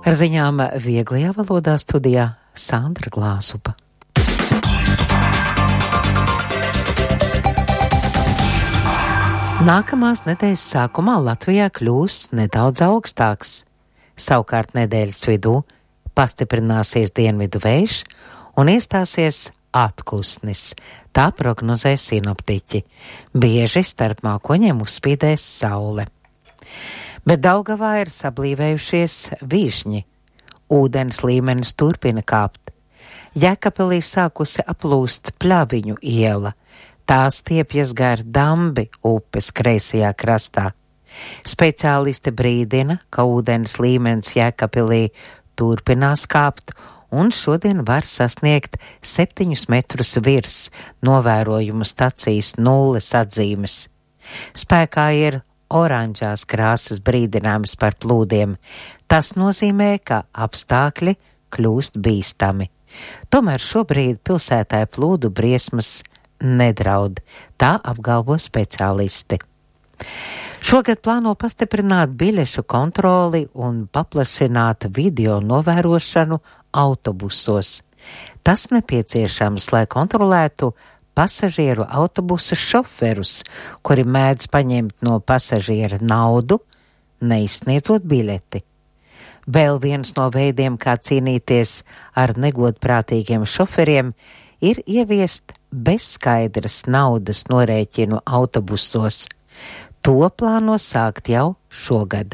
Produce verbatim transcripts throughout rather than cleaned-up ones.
Ar ziņām vieglajā valodā studijā Sandra Glāzupa. Nākamās nedēļas sākumā Latvijā kļūs nedaudz augstāks. Savukārt nedēļas vidū pastiprināsies dienvidu vējš un iestāsies atpūsnis. Tā prognozē sinoptiķi. Bieži starp mākoņiem uzspīdēs saule. Bet Daugavā ir sablīvējušies višņi. Ūdens līmenis turpina kāpt. Jēkabpilī sākusi aplūst Pļaviņu iela. Tā stiepjas gar Dambi upes kreisajā krastā. Speciālisti brīdina, ka ūdens līmenis Jēkabpilī turpinās kāpt un šodien var sasniegt septiņus metrus virs novērojumu stacijas nulles atzīmes. Spēkā ir oranžās krāsas brīdinājums par plūdiem. Tas nozīmē, ka apstākļi kļūst bīstami. Tomēr šobrīd pilsētai plūdu briesmas nedraud, tā apgalvo speciālisti. Šogad plāno pastiprināt biļešu kontroli un paplašināt video novērošanu autobusos. Tas nepieciešams, lai kontrolētu pasažieru autobusu šoferus, kuri mēdz paņemt no pasažiera naudu, neizsniedzot biļeti. Vēl viens no veidiem, kā cīnīties ar negodprātīgiem šoferiem, ir ieviest bezskaidras naudas norēķinu autobusos. To plāno sākt jau šogad.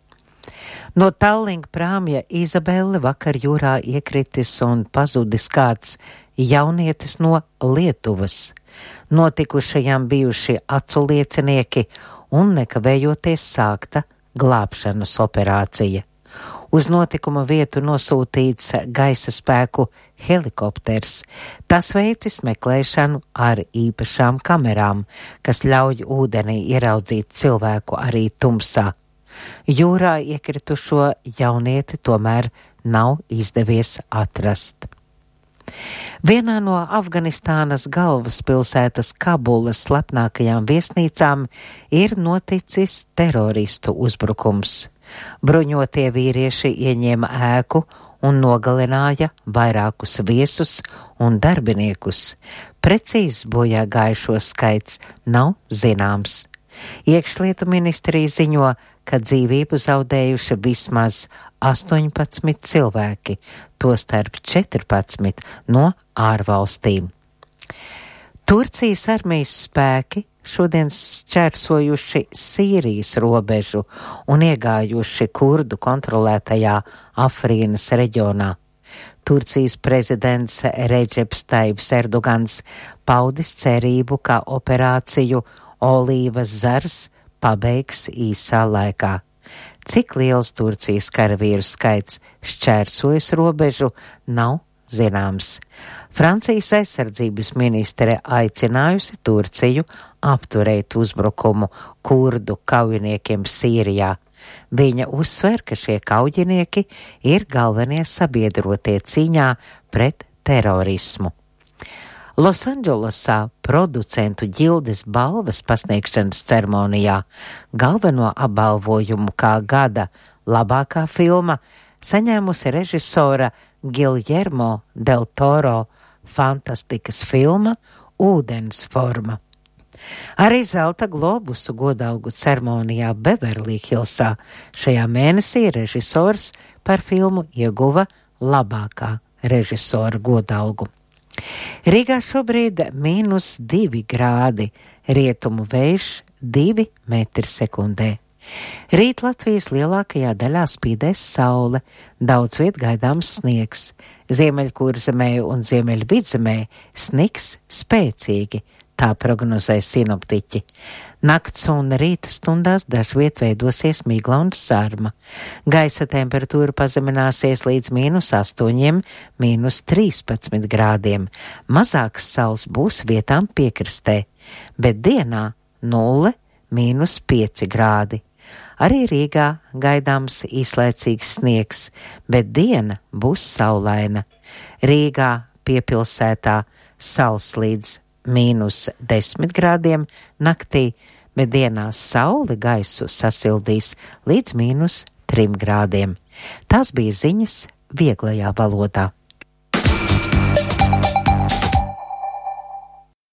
No Tallink prāmja Izabele vakar jūrā iekritis un pazudis kāds jaunietis no Lietuvas. Notikušajām bijuši acu liecinieki un nekavējoties sākta glābšanas operācija. Uz notikuma vietu nosūtīts gaisa spēku helikopters. Tas veicis meklēšanu ar īpašām kamerām, kas ļauj ūdenī ieraudzīt cilvēku arī tumsā. Jūrā iekritušo jaunieti tomēr nav izdevies atrast. Vienā no Afganistānas galvaspilsētas Kabulas slepnākajām viesnīcām ir noticis teroristu uzbrukums. Bruņotie vīrieši ieņēma ēku un nogalināja vairākus viesus un darbiniekus. Precīzs bojā gājušo skaits nav zināms. Iekšlietu ministrija ziņo, ka dzīvību zaudējuši vismaz astoņpadsmit cilvēki, tostarp četrpadsmit no ārvalstīm. Turcijas armijas spēki šodien šķērsojuši Sīrijas robežu un iegājuši kurdu kontrolētajā Afrinas reģionā. Turcijas prezidents Redžeps Taips Erdogans paudis cerību, ka operāciju Olīvas zars pabeigs īsā laikā. Cik liels Turcijas karavīru skaits šķērsojas robežu, nav zināms. Francijas aizsardzības ministre aicinājusi Turciju apturēt uzbrukumu kurdu kaujiniekiem Sīrijā. Viņa uzsver, ka šie kaujinieki ir galvenie sabiedrotie cīņā pret terorismu. Losandželosā producentu ģildes balvas pasniegšanas ceremonijā galveno apbalvojumu kā gada labākā filma saņēmusi režisora Giljermo del Toro fantastikas filma Ūdens forma. Arī zelta globusu godalgu ceremonijā Beverly Hillsā šajā mēnesī režisors par filmu ieguva labākā režisora godalgu. Rīgā šobrīd mīnus divi grādi, rietumu vējš divi metri sekundē. Rīt Latvijas lielākajā daļā spīdēs saule, daudz viet gaidāms sniegs. Ziemeļkurzemē un Ziemeļvidzemē sniks spēcīgi, tā prognozē sinoptiķi. Nakts un rīta stundās dažviet veidosies migla un sarma. Gaisa temperatūra pazemināsies līdz mīnus astoņiem, mīnus trīspadsmit grādiem. Mazāks saules būs vietām piekrastē, bet dienā nulle, mīnus pieci grādi. Arī Rīgā gaidāms īslaicīgs sniegs, bet diena būs saulaina. Rīgā piepilsētā sals līdz mīnus desmit grādiem naktī, bet dienās saule gaisu sasildīs līdz mīnus trim grādiem. Tās bija ziņas vieglajā valodā.